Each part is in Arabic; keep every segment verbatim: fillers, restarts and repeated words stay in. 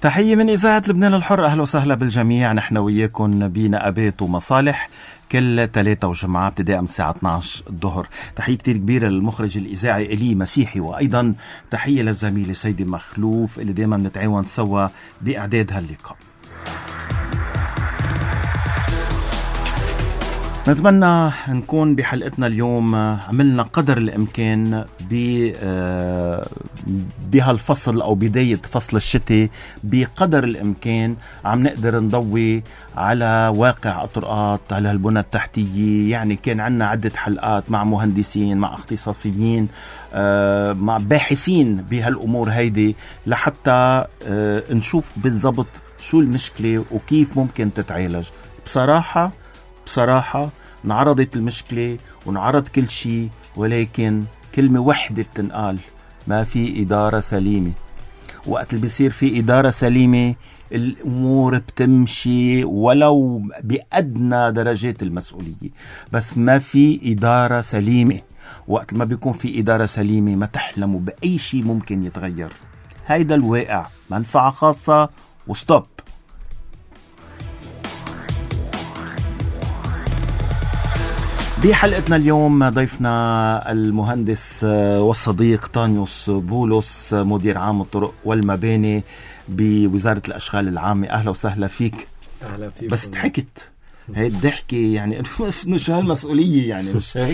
تحية من إذاعة لبنان الحر، أهلا وسهلا بالجميع. نحن وياكم بنقابات ومصالح كل ثلاثة وجمعة ابتداء من الساعة اثني عشر الظهر. تحية كتير كبيرة للمخرج الإذاعي إلي مسيحي، وأيضا تحية للزميلة سيدي مخلوف اللي دايما نتعاون سوا بإعداد هاللقاء. نتمنى نكون بحلقتنا اليوم عملنا قدر الإمكان بهالفصل أو بداية فصل الشتاء بقدر الإمكان عم نقدر نضوي على واقع أطرقات، على البنى التحتية. يعني كان عنا عدة حلقات مع مهندسين، مع اختصاصيين، مع باحثين بهالأمور هيدي لحتى نشوف بالضبط شو المشكلة وكيف ممكن تتعالج. بصراحة بصراحة نعرضت المشكلة ونعرض كل شيء، ولكن كلمة وحدة بتنقال: ما في إدارة سليمة. وقت اللي بيصير في إدارة سليمة الأمور بتمشي ولو بأدنى درجات المسؤولية، بس ما في إدارة سليمة. وقت ما بيكون في إدارة سليمة ما تحلموا بأي شيء ممكن يتغير. هيدا الواقع، منفعة خاصة وستوب. بحلقتنا اليوم ضيفنا المهندس والصديق طانيوس بولس، مدير عام الطرق والمباني بوزارة الأشغال العامة. أهلا وسهلا فيك. أهلا فيك. بس ضحكت هاي الضحكة يعني إنه شو هالمسؤولية يعني، مش هيك؟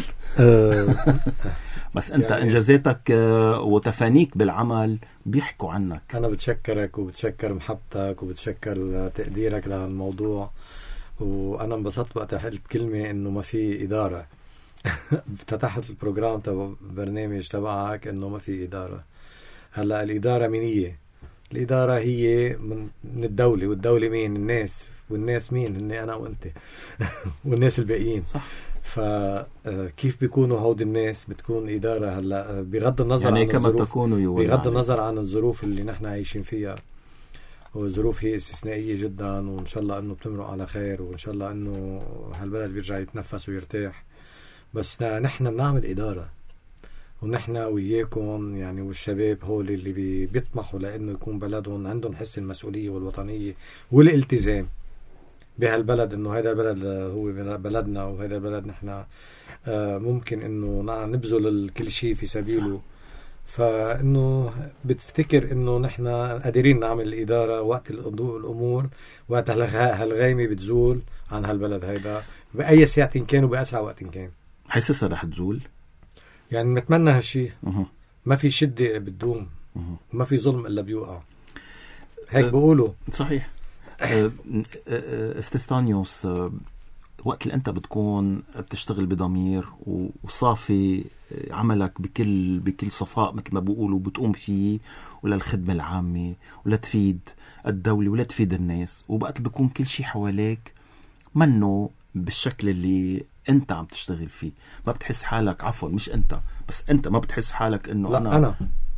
بس أنت يعني إنجازاتك وتفانيك بالعمل بيحكوا عنك. أنا بتشكرك وبتشكر محبتك وبتشكر تقديرك لهالموضوع، وأنا انبسطت وقت قلت كلمة إنه ما في إدارة. افتتحت البروجرام تبع برنامج تبعك إنه ما في إدارة. هلأ الإدارة مين هي؟ الإدارة هي من, من الدولة، والدولة مين؟ الناس، والناس مين؟ إني أنا وأنت والناس الباقيين. صح. فكيف بيكونوا هود الناس؟ بتكون إدارة هلأ بغض النظر يعني عن كما الظروف، تكونوا بغض النظر عن الظروف اللي نحن عايشين فيها. والظروف هي استثنائية جدا، وإن شاء الله أنه بتمرق على خير، وإن شاء الله أنه هالبلد بيرجع يتنفس ويرتاح. بس نحن بنعمل إدارة، ونحن وياكم يعني، والشباب هول اللي بي بيطمحوا لأنه يكون بلدهم عندهم حس المسؤولية والوطنية والالتزام بهالبلد، إنه هذا البلد هو بلدنا، وهذا البلد نحن ممكن إنه نبذل كل شيء في سبيله. فإنه بتفتكر إنه نحن قادرين نعمل الإدارة وقت الأمور، وقت هالغيمة بتزول عن هالبلد هيدا بأي ساعة كان وبأسرع وقت كان. حاسسها رح تزول يعني نتمنى هالشي. ما في شدة بتدوم، ما في ظلم إلا بيوقع، هيك بقولوا. صحيح. استاذ طانيوس، وقت اللي أنت بتكون بتشتغل بضمير وصافي عملك بكل بكل صفاء مثل ما بيقولوا بتقوم فيه، ولا الخدمة العامة، ولا تفيد الدولة، ولا تفيد الناس، وبقت بيكون كل شيء حواليك منه بالشكل اللي أنت عم تشتغل فيه، ما بتحس حالك، عفوا مش أنت بس، أنت ما بتحس حالك إنه لا أنا أنا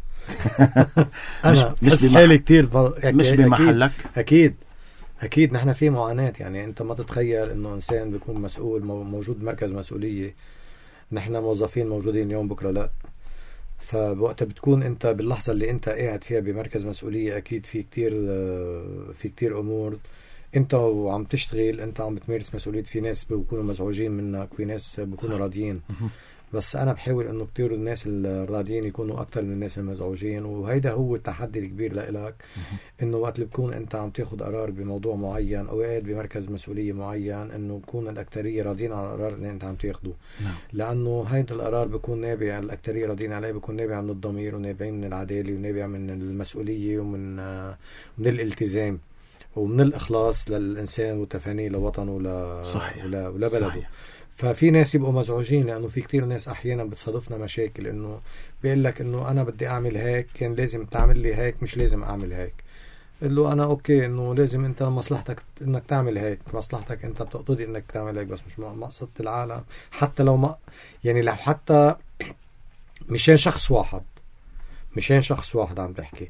مش أنا مش حالي كتير مش بمحلك. أكيد أكيد نحن في معاناة. يعني أنت ما تتخيل إنه إنسان بيكون مسؤول موجود مركز مسؤولية. نحن موظفين موجودين اليوم بكرة لا. فبوقت بتكون أنت باللحظة اللي أنت قاعد فيها بمركز مسؤولية، أكيد في كتير في كتير أمور أنت وعم تشتغل، أنت عم بتمارس مسؤولية. في ناس بيكونوا مزعوجين منك، في ناس بيكونوا راضيين. بس أنا بحاول إنه كتير الناس الراضيين يكونوا أكتر من الناس المزعوجين، وهيدا هو التحدي الكبير لإلك. إنه وقت اللي بكون أنت عم تاخد قرار بموضوع معين أو قاعد بمركز مسؤولية معين، إنه يكون الأكترية راضين على القرار اللي أنت عم تاخده. نعم. لأنه هيدا القرار بيكون نابع، الأكترية راضين عليه، بيكون نابع من الضمير، ونابع من العدالة، ونابع من المسؤولية، ومن من الالتزام، ومن الإخلاص للإنسان وتفانيه لوطنه ولا ولا ولا بلده. صحيح. ففي ناس يبقوا مزعوجين، لأنه في كتير ناس أحيانا بتصادفنا مشاكل، إنه بيقول لك إنه أنا بدي أعمل هيك، كان لازم تعمل لي هيك، مش لازم أعمل هيك. قل له أنا أوكي، إنه لازم أنت مصلحتك إنك تعمل هيك، مصلحتك أنت بتقتضي إنك تعمل هيك، بس مش مقصد العالم. حتى لو ما يعني لو حتى مشان شخص واحد، مشان شخص واحد عم تحكي،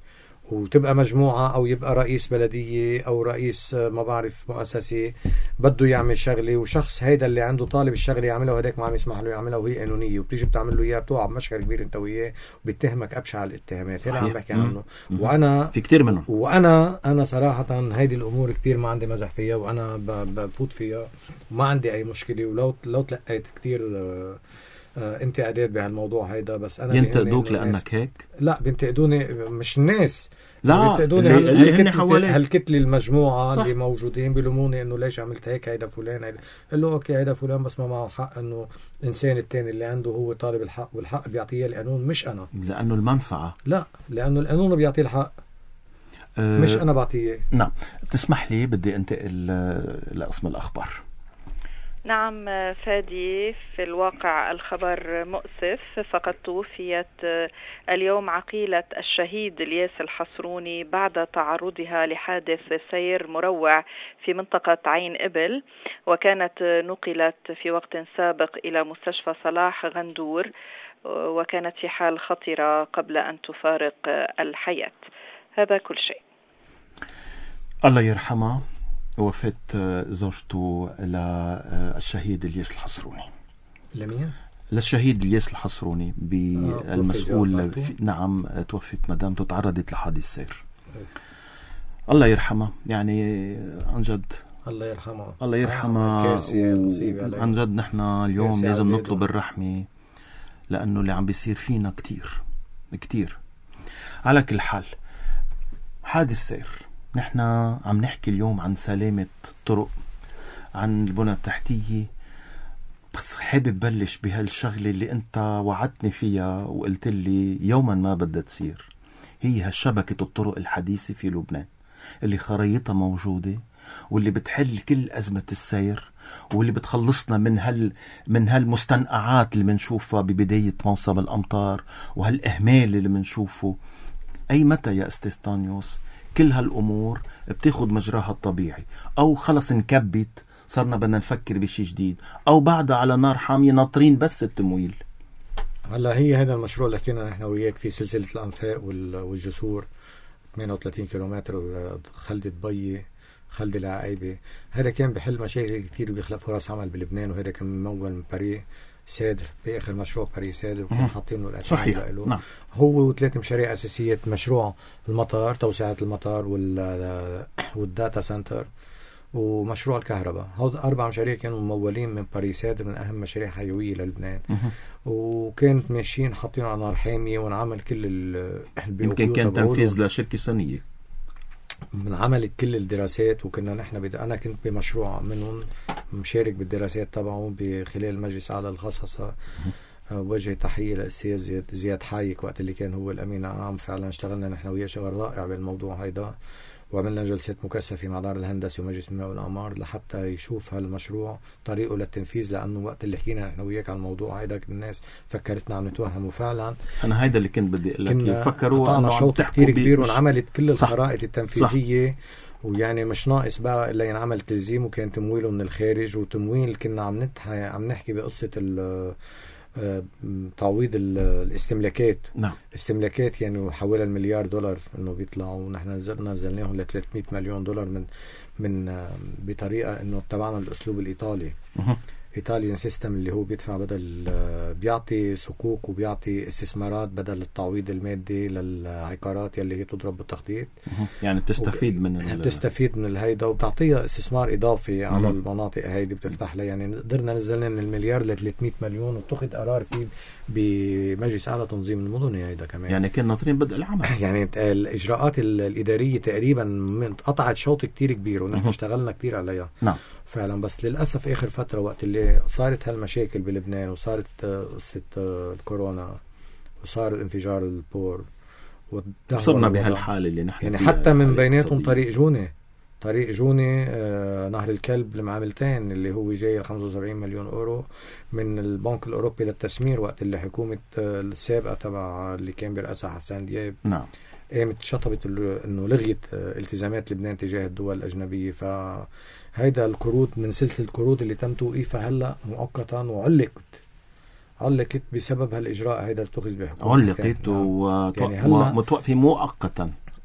وتبقى مجموعة أو يبقى رئيس بلدية أو رئيس ما بعرف مؤسسة بده يعمل شغلة، وشخص هيدا اللي عنده طالب الشغلة يعملها وهداك ما عم يسمح له يعملها وهي قانونية، وبتيجي بتعمل له إياها بتوقع بمشكل كبير أنت وياه وبتهمك أبشع الاتهامات. هذا عم بحكي عنه. وأنا في كتير منهم. وأنا أنا صراحة هيدي الأمور كتير ما عندي مزح فيها، وأنا بفوت فيها وما عندي أي مشكلة. ولو لو تلقيت كتير انتقادات بهالموضوع هيدا، بس أنا ينتقدوك لأنك هيك؟ لا بنتقدوني مش الناس، لا اللي, اللي هن حواليه هالكتلة المجموعة صح. اللي موجودين بيلوموني انه ليش عملت هيك، هيدا فلان هيدا. قال له اوكي هيدا فلان بس ما معه حق انه الانسان التاني اللي عنده هو طالب الحق، والحق بيعطيه القانون مش انا، لانه المنفعة. لا لانه القانون بيعطيه الحق أه مش انا بعطيه. نعم. تسمح لي بدي انتقل لقسم الاخبار. نعم فادي، في الواقع الخبر مؤسف، فقد توفيت اليوم عقيلة الشهيد الياس الحصروني بعد تعرضها لحادث سير مروع في منطقة عين إبل، وكانت نقلت في وقت سابق إلى مستشفى صلاح غندور، وكانت في حال خطرة قبل أن تفارق الحياة. هذا كل شيء. الله يرحمه. وفت زوجته للشهيد الياس الحصروني. لمين؟ للشهيد الياس الحصروني بالمسؤول في... نعم توفت مدامته، تعرضت لحادث سير. الله يرحمه. يعني عن جد الله يرحمه الله يرحمه و... عن جد نحن اليوم لازم نطلب الرحمة، لأنه اللي عم بيصير فينا كتير كتير. على كل حال حادث سير، نحن عم نحكي اليوم عن سلامة الطرق، عن البنى التحتية، بس حابب بلش بهالشغلة اللي انت وعدتني فيها وقلت لي يوما ما بدها تصير. هي هالشبكة الطرق الحديثة في لبنان اللي خريطة موجودة، واللي بتحل كل أزمة السير، واللي بتخلصنا من هال من هالمستنقعات اللي بنشوفها ببداية موسم الأمطار، وهالإهمال اللي بنشوفه. أي متى يا أستاذ طانيوس كل هالأمور بتاخد مجراها الطبيعي، أو خلص انكبت صرنا بدنا نفكر بشي جديد، أو بعدها على نار حامية ناطرين بس التمويل؟ هلا هي هذا المشروع اللي حكينا نحن وياك في سلسلة الأنفاق والجسور ثمانية وثلاثين كيلومتر، خلدة بيي خلدة العقيبة. هذا كان بحل مشاكل كتير وبيخلق فرص عمل بلبنان، وهذا كان ممول من باري سادر بآخر مشروع باري سادر، وكان حاطين له الأسامي له. نعم. هو وثلاث مشاريع أساسية: مشروع المطار، توسعة المطار وال والداتا سنتر، ومشروع الكهرباء. هود أربع مشاريع كانوا ممولين من باري سادر، من أهم مشاريع حيوية للبنان. وكانت ماشيين حاطين على نار حامية، ونعمل كل ال يمكن كان تنفيذ لشركة صينية. من عملت كل الدراسات، وكنا نحن بد... أنا كنت بمشروع منهم مشارك بالدراسات تبعهم بخلال المجلس الأعلى الخصصة. وجه تحية للأستاذ زياد, زياد حايك وقت اللي كان هو الأمين العام. فعلا اشتغلنا نحن وياه شغل رائع بالموضوع هيدا، وعملنا جلسات مكثفة مع دار الهندسة ومجلس الماء والأعمار لحتى يشوف هالمشروع طريقه للتنفيذ. لأنه وقت اللي حكينا نحن وياك عن الموضوع هيدا الناس فكرتنا عم نتوهم، وفعلا أنا هيدا اللي كنت بدي أقول لك، فكروا أنه شوط كتير كبير وانعملت كل صح. الخرائط التنفيذية، ويعني مش ناقص بقى إلا ينعمل تلزيم. وكان تمويله من الخارج، وتمويل كنا عم نتحي عم نحكي بقصة ال تعويض الاستملاكات. نعم. استملاكات يعني حوالي المليار دولار انه بيطلعوا، ونحن نزلنا نزلناهم ل ثلاثمية مليون دولار من من بطريقه انه اتبعنا الاسلوب الايطالي، ايطاليان سيستم، اللي هو بيدفع بدل بيعطي صكوك وبيعطي استثمارات بدل التعويض المادي للعقارات يلي هي تضرب بالتخطيط. يعني بتستفيد من ال... بتستفيد من الهيدا، وبتعطيها استثمار اضافي على مه. المناطق هيدي بتفتح لها. يعني قدرنا نزلنا من المليار ل ثلاثمية مليون، واتخذ قرار فيه بمجلس اعلى تنظيم المدن هيدا كمان. يعني كان ناطرين بدء العمل. يعني الاجراءات الاداريه تقريبا قطعت شوط كتير كبير، ونحن اشتغلنا كتير عليها. نعم فعلا. بس للأسف آخر فترة وقت اللي صارت هالمشاكل بلبنان، وصارت قصة الكورونا، وصار الانفجار البور، وصرنا بهالحالة اللي نحن يعني حتى من بيناتهم طريق جوني طريق جوني آه نهر الكلب المعاملتين اللي هو جاي خمسة وسبعين مليون أورو من البنك الأوروبي للتسمير، وقت اللي حكومة آه السابقة تبع اللي كان برئاسها حسان دياب نعم قامت شطبت انه لغيت التزامات لبنان تجاه الدول الاجنبيه. فهيدا القروض من سلسله القروض اللي تم توقيفها هلا مؤقتا، وعلقت علقت بسبب هالاجراء هيدا اتخذ بحكومه. علقت ومتوقفه مؤقتا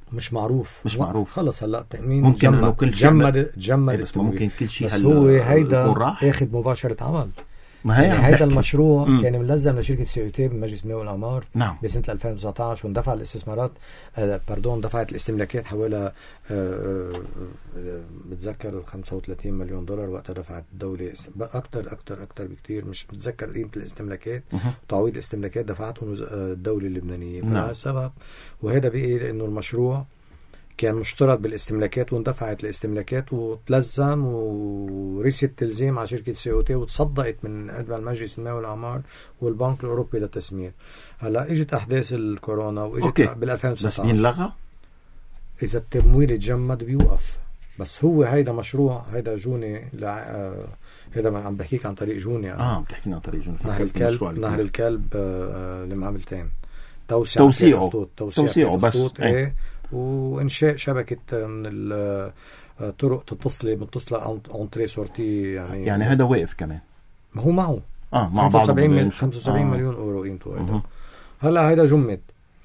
مش معروف مش معروف خلص. هلا تأمين ممكن انه كل شيء جمد جمد بس ممكن كل شيء بس هو هيدا اخذ مباشره عمل. ما هي يعني هيدا المشروع م. كان ملزم لشركه سي او تي بمجلس المياه والاعمار نعم. بسنه ألفين وتسعة عشر، واندفع الاستثمارات آه باردون دفعت الاستملاكات حوالي آه آه بتذكر خمسة وثلاثين مليون دولار وقتها دفعت الدوله اكثر اكثر اكثر بكثير، مش بتذكر قيمه الاستملاكات وتعويض الاستملاكات دفعتهم الدوله اللبنانيه. فهذا السبب، وهذا بقي لانه المشروع كان مشترط بالاستملاكات واندفعت الاستملاكات وتلزم ورث التلزيم على شركة سي او تي وتصدقت من قبل المجلس المالي والأعمار والبنك الأوروبي للتسمير. هلا اجت أحداث الكورونا واجت بال ألفين وتسعة عشر. بس ينلغى؟ إذا التمويل يتجمد بيوقف. بس هو هيدا مشروع، هيدا جوني لع... آه هيدا ما عم بحكيك عن طريق جوني يعني. اه بتحكينا عن طريق جوني. نهر الكلب نهر الكلب آه لمعاملتين توسيع توسيعه توسيعه بس ايه وإنشاء شبكة من الطرق تتصل متصلة أنتري سورتي يعني. يعني هذا واقف كمان. ما هو معه اه مع بعض خمسة وسبعين مليون أورو قيمته هذا. هلا هذا جمد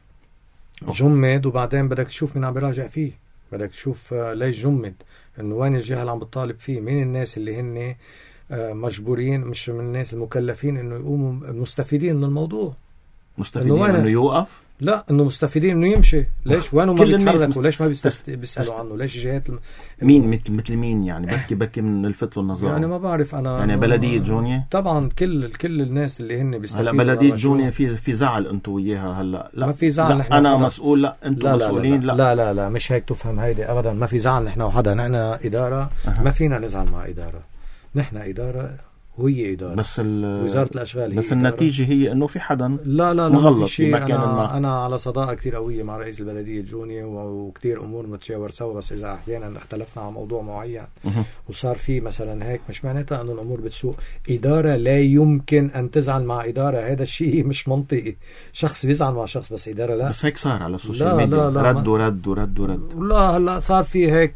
جمد وبعدين بدك تشوف مين عم بيراجع فيه، بدك تشوف ليش جمد، إنه وين الجهة اللي عم بتطالب فيه، مين الناس اللي هن مجبورين، مش من الناس المكلفين إنه يقوموا مستفيدين من الموضوع. مستفيدين إنه, إنه يوقف؟ لا انه مستفيدين انه يمشي. ليش وينهم ما بيتحركوا؟ ليش ما بيست... بيسالوا عنه؟ ليش جهات الم... مين مثل مثل مين يعني؟ بكي بكي من الفتل والنظام يعني ما بعرف انا يعني بلديه جونيا طبعا كل كل الناس اللي هن بيستفيدوا. هلا بلديه جونيا في في زعل انتوا وياها هلا؟ لا ما في زعل. نحن انا حدا. مسؤول. لا انتوا مسؤولين. لا لا لا, لا لا لا مش هيك تفهم هيدي ابدا. ما في زعل نحن وحدا، نحن اداره أه. ما فينا نزعل مع اداره، نحن اداره وهي إدارة. بس وزارة الأشغال هي بس النتيجة إدارة. هي إنه في حدا لا لا مغلط في مكان أنا, ما. أنا على صداقة كتير قوية مع رئيس البلدية الجوني وكتير أمور متشاور سوا، بس إذا أحيانا اختلفنا على موضوع معين وصار في مثلا هيك مش معناتها أنه الأمور بتسوء. إدارة لا يمكن أن تزعل مع إدارة، هذا الشيء مش منطقي. شخص بيزعل مع شخص بس إدارة لا. بس هيك صار على السوشيال ميديا. لا لا رد ورد ورد ورد. لا هلا صار في هيك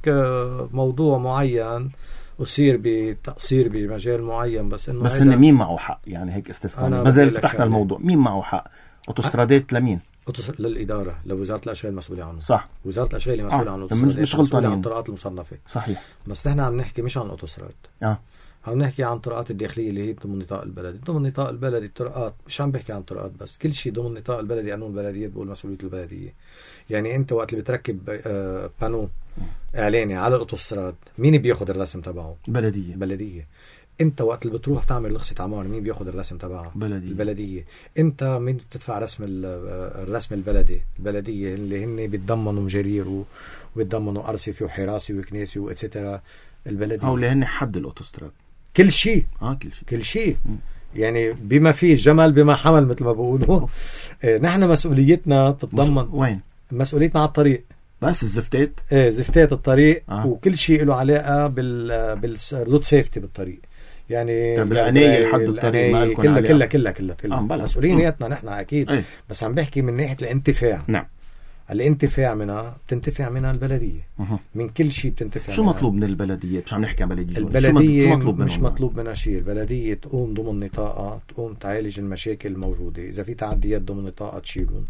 موضوع معين وصير بتقصير بمجال معين، بس انه بس انه مين معه حق يعني؟ هيك استثناء ما زال فتحنا الموضوع. مين معه حق؟ اوتوسترادات لمين؟ للإدارة، لوزارة الأشغال المسؤولة عنه. صح. وزارة الأشغال المسؤولة آه. عنه مش غلطانين عن الطرقات المصنفة. صحيح. بس نحن عم نحكي مش عن أوتوستراد. اه عم نحكي عن الطرقات الداخلية اللي هي ضمن النطاق البلدي. ضمن النطاق البلدي الطرقات، مش عم بحكي عن الطرقات بس، كل شيء ضمن النطاق البلدي. قانون البلديات بقول مسؤولية البلدية. يعني انت وقت اللي بتركب آه بانو اعلاني على الاوتوستراد مين بياخد الرسم تبعه؟ بلدية. بلدية. انت وقت اللي بتروح تعمل رخصة عمار مين بياخد الرسم تبعها؟ بلدية. البلدية. انت مين بتدفع رسم الرسم البلدي؟ البلدية، اللي هن بيتضمنوا مجارير وبيتضمنوا أرصفة وحراسة وكنيسة وإتسترا. البلدية او اللي هن حد الاوتوستراد كل شيء. اه كل شيء كل شيء يعني بما فيه جمل بما حمل مثل ما بقولوا. نحن مسؤوليتنا تتضمن وين؟ مسؤوليتنا على الطريق بس الزفتات. ايه زفتات الطريق. آه. وكل شيء له علاقه بال بالرود سيفتي بالطريق. يعني العناية لحد الطريق ما لكم كلها كلها كلها كلها كلها آه مسؤوليتنا نحن اكيد. ايه. بس عم بحكي من ناحيه الانتفاع. نعم. الانتفاع منها بتنتفع منها البلدية. أه. من كل شيء بتنتفع. شو مطلوب من البلدية؟ مش عم نحكي عن بلدية. البلدية شو مطلوب مش مطلوب منها شيء. البلدية تقوم ضمن نطاقها، تقوم تعالج المشاكل الموجودة. إذا في تعديات ضمن نطاقها تشيلون،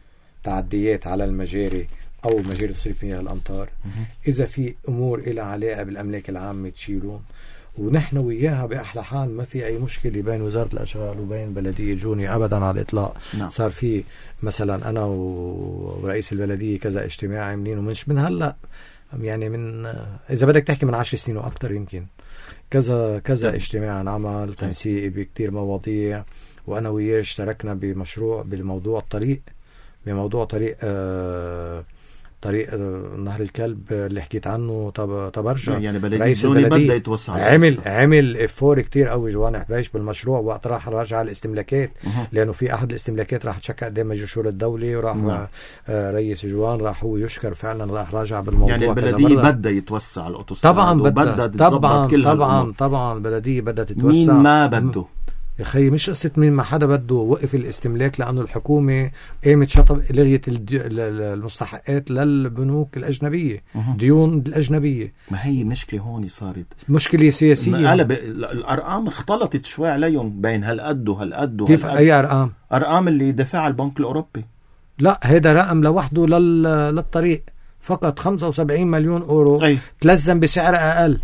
تعديات على المجاري أو مجاري تصير فيها الأمطار. أه. إذا في أمور إلى علاقة بالأملاك العامة تشيلون. ونحن وياها بأحلى حال، ما في أي مشكلة بين وزارة الأشغال وبين بلدية جوني أبدا على الإطلاق. نعم. صار في مثلا أنا ورئيس البلدية كذا اجتماع عاملين، ومش من هلأ يعني من إذا بدك تحكي من عشر سنين وأكتر يمكن كذا كذا اجتماع انعمل تنسيقي بكتير مواضيع. وأنا وياه اشتركنا بمشروع بالموضوع الطريق بموضوع طريق آه طريق نهر الكلب اللي حكيت عنه. طب تبرجع يعني رئيس البلدية يتوسع عمل عمل افور كتير قوي جوان حبايش بالمشروع. وقت راح راجع الاستملاكات أه. لانه في احد الاستملاكات راح تشكل قدام مجلس الشورى الدولي وراح نعم. آه رئيس جوان راح هو يشكر فعلا راح راجع بالموضوع. يعني البلدية بدها يتوسع الاوتوستراد. طبعا بدها طبعا كل طبعا طبعا البلدية بدها تتوسع. مين ما بده يا خي؟ مش قصة مين ما حدا بده. وقف الاستملاك لأنه الحكومة قامت شطب لغيت المستحقات للبنوك الأجنبية. أه. ديون الأجنبية. ما هي مشكلة هون صارت مشكلة سياسية. قلب الأرقام اختلطت شوي عليهم بين هالقد وهالقد. كيف أي أرقام؟ أرقام اللي دفع البنك الأوروبي. لا هيدا رقم لوحده لل... للطريق. فقط خمسة وسبعين مليون أورو أي. تلزم بسعر أقل.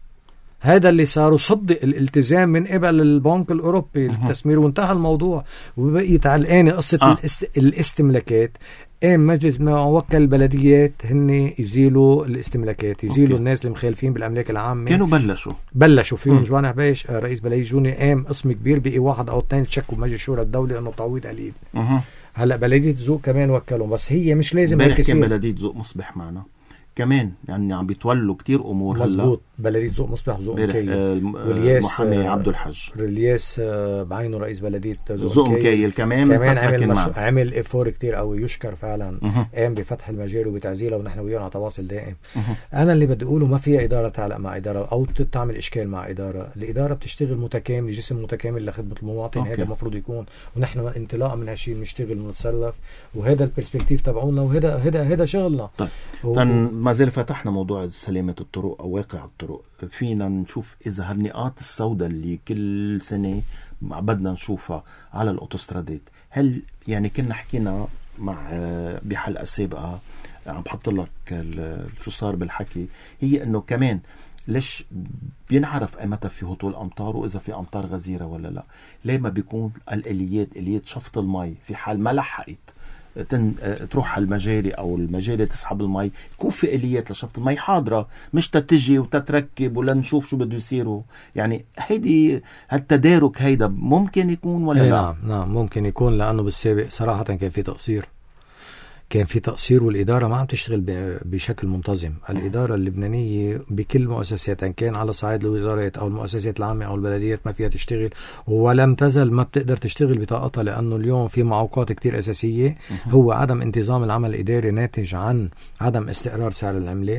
هذا اللي صار وصدق الالتزام من قبل البنك الأوروبي للتسمير وانتهى الموضوع. وبقيت علقانة قصة آه. الاستملاكات. قام مجلس موكل البلديات هن يزيلوا الاستملاكات، يزيلوا أوكي. الناس المخالفين بالأملاك العامة كانوا بلشوا بلشوا فيهم. جوانا حبيش رئيس بلدية جوني قام قسم كبير بقي واحد أو اثنين تشكوا بمجلس شورى الدولة إنه تعويض قليل. أه. هلا بلدية زوق كمان وكلهم، بس هي مش لازم هيك يصير. كان بلدية زوق مصبح معنا كمان، يعني عم بيتولوا كتير امور. مظبوط. بلديه زوق مصبح وزوق مكيل آه والياس محمد آه عبد الحج الياس آه بعينه رئيس بلديه زوق, زوق مكيل كمان كمان عمل مش... عمل افور كتير قوي يشكر فعلا. قام بفتح المجال وبتعزيله ونحن وياه على تواصل دائم. أه. انا اللي بدي اقوله ما فيها اداره تعلق مع اداره او تعمل اشكال مع اداره. الاداره بتشتغل متكامله، جسم متكامل لخدمه المواطن. هذا المفروض يكون، ونحن انطلاقا من هالشيء بنشتغل ونتصرف، وهذا البرسبكتيف تبعونا، وهذا هذا هذا شغلنا. طيب و... ما زال فتحنا موضوع سلامه الطرق او واقع الطرق، فينا نشوف إذا هالنقاط السوداء اللي كل سنة بدنا نشوفها على الأوتوسترادات، هل يعني كنا حكينا مع بحلقة سابقة عم بحط لك شو صار بالحكي، هي إنه كمان ليش بينعرف أمتى في هطول أمطار وإذا في أمطار غزيرة ولا لا؟ ليه ما بيكون الآليات آليات شفط المي في حال ما لحقت تن... تروح على المجاري او المجاري تسحب المي، يكون في اليات لشفط المي حاضره، مش تتجي وتتركب ولا نشوف شو بده يصيروا. يعني هيدي هالتدارك هيدا ممكن يكون ولا لا؟ نعم نعم ممكن يكون، لانه بالسابق صراحه كان في تقصير كان في تقصير والإدارة ما عم تشتغل بشكل منتظم. الإدارة اللبنانية بكل مؤسسات إن كان على صعيد الوزارات أو المؤسسات العامة أو البلديات ما فيها تشتغل، ولم تزل ما بتقدر تشتغل بطاقتها، لأنه اليوم في معوقات كتير أساسية. هو عدم انتظام العمل الإداري ناتج عن عدم استقرار سعر العملة،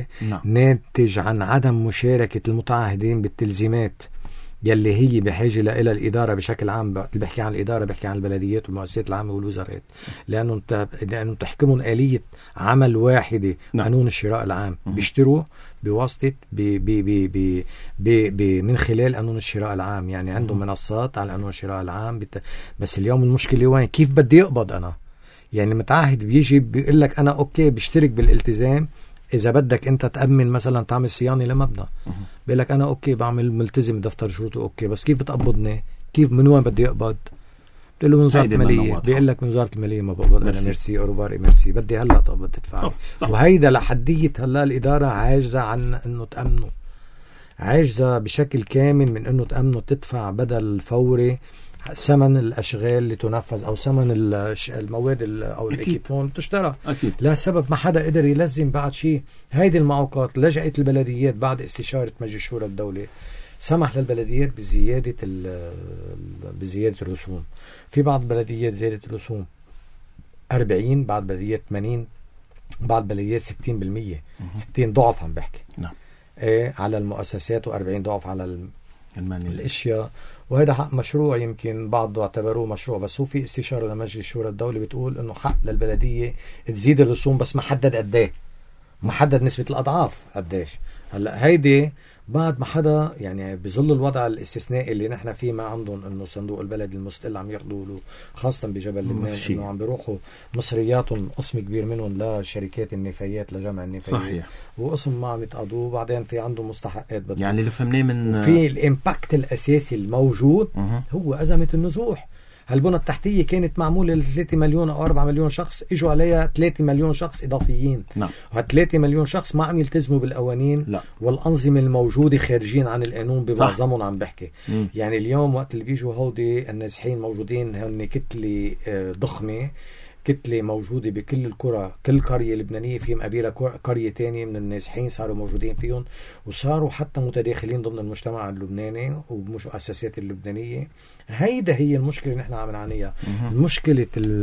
ناتج عن عدم مشاركة المتعهدين بالتلزيمات يلي هي بحاجة إلى الإدارة بشكل عام. اللي بحكي عن الإدارة بحكي عن البلديات والمؤسسات العامة والوزارات، لأنه انت لأنه تحكمون آلية عمل واحدة. نعم. قانون الشراء العام م- بيشتروا بواسطة بي بي بي بي بي بي من خلال قانون الشراء العام، يعني عندهم منصات على قانون الشراء العام بت... بس اليوم المشكلة وين؟ كيف بدي يقبض أنا؟ يعني متعهد بيجي بيقول لك أنا أوكي بشترك بالالتزام، إذا بدك أنت تأمن مثلا تعمل صيانة لمبنى، بيقول لك أنا أوكي بعمل ملتزم دفتر شروطه أوكي، بس كيف بتقبضني؟ كيف من وين بدي أقبض؟ بتقول له من وزارة المالية، بيقول لك من وزارة المالية ما بقبض أنا ميرسي أوروبار ميرسي بدي هلا تقبض تدفع. وهيدا لحدية هلا الإدارة عاجزة عن إنه تأمنه، عاجزة بشكل كامل من إنه تأمنه تدفع بدل فوري ثمن الأشغال اللي تنفذ أو ثمن المواد أو الإكيبمون تشترى. لا سبب ما حدا قدر يلزم بعد شيء. هيدي المعوقات لجأت البلديات بعد استشارة مجلس شورى الدولة، سمح للبلديات بزيادة بزيادة الرسوم. في بعض البلديات زادت الرسوم أربعين، بعض البلديات ثمانين، بعض البلديات ستين بالمية، ستين ضعف عم بحكي. نعم. إيه على المؤسسات وأربعين ضعف على الم... الاشياء. وهذا حق مشروع، يمكن بعض اعتبروه مشروع، بس هو في استشاره لمجلس شورى الدوله بتقول انه حق للبلديه تزيد الرسوم، بس ما حدد قد ايه، ما حدد نسبه الاضعاف قديش. هلا هيدي بعد ما حدا يعني بظل الوضع الاستثنائي اللي نحن فيه ما عندهم انه صندوق البلد المستقل عم ياخذوا له خاصه بجبل لبنان، انه عم بيروحوا مصرياتهم قسم كبير منهم لشركات النفايات لجمع النفايات. صحيح. وقسم ما عم يتقاضوا، وبعدين في عندهم مستحقات بدهم. يعني اللي فهمناه من في الامباكت الاساسي الموجود أه. هو ازمه النزوح. هالبنى التحتية كانت معمولة ل ثلاثة مليون أو أربعة مليون شخص، إجوا عليها ثلاثة مليون شخص إضافيين. نعم. وهالثلاثة مليون شخص ما عم يلتزموا بالقوانين. لا. والأنظمة الموجودة خارجين عن القانون بمعظمهم. عم بحكي م. يعني اليوم وقت اللي بيجوا هودي النازحين موجودين هن كتلة ضخمة، كتلة موجودة بكل القرى، كل قرية لبنانية في مقابلها قرية تانية من النازحين صاروا موجودين فيهم، وصاروا حتى متداخلين ضمن المجتمع اللبناني ومؤسسات اللبنانية. هيدا هي المشكلة اللي نحن عم نعانيها، المشكلة